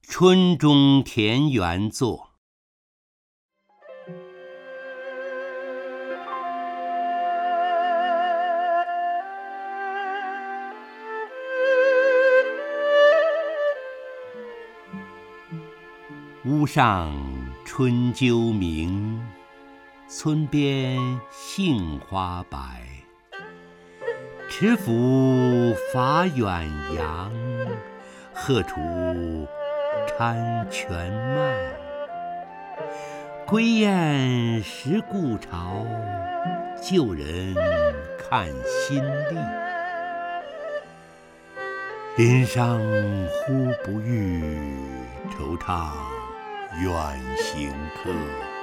春中田园作。屋上春鸠鸣，村边杏花白。持斧伐远洋，荷锄掺泉脉。归雁识故巢，旧人看新历。林殇忽不遇，惆怅远行客。